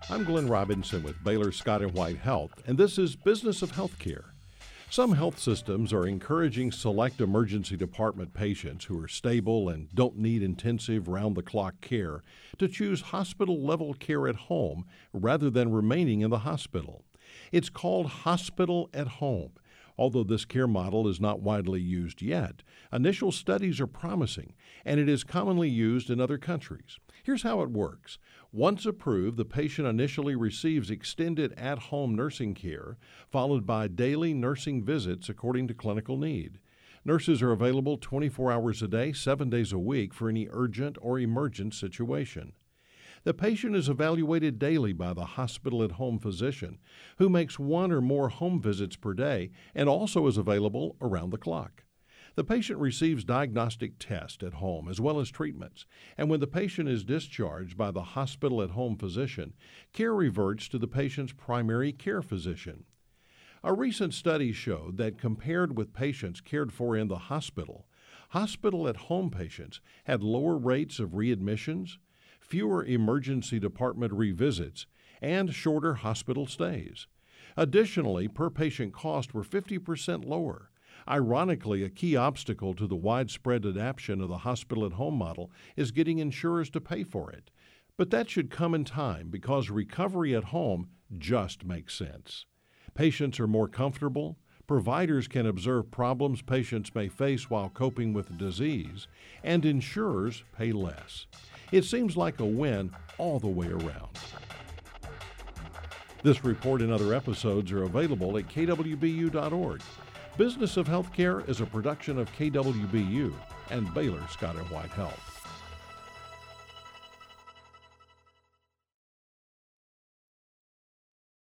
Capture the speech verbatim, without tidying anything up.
I'm Glenn Robinson with Baylor Scott and White Health, and this is Business of Healthcare. Some health systems are encouraging select emergency department patients who are stable and don't need intensive round-the-clock care to choose hospital-level care at home rather than remaining in the hospital. It's called Hospital at Home. Although this care model is not widely used yet, initial studies are promising, and it is commonly used in other countries. Here's how it works. Once approved, the patient initially receives extended at-home nursing care, followed by daily nursing visits according to clinical need. Nurses are available twenty-four hours a day, seven days a week for any urgent or emergent situation. The patient is evaluated daily by the hospital-at-home physician, who makes one or more home visits per day and also is available around the clock. The patient receives diagnostic tests at home as well as treatments, and when the patient is discharged by the hospital-at-home physician, care reverts to the patient's primary care physician. A recent study showed that compared with patients cared for in the hospital, hospital-at-home patients had lower rates of readmissions, fewer emergency department revisits, and shorter hospital stays. Additionally, per-patient costs were fifty percent lower. Ironically, a key obstacle to the widespread adoption of the hospital-at-home model is getting insurers to pay for it. But that should come in time because recovery at home just makes sense. Patients are more comfortable, providers can observe problems patients may face while coping with the disease, and insurers pay less. It seems like a win all the way around. This report and other episodes are available at K W B U dot org. Business of Healthcare is a production of K W B U and Baylor Scott and White Health.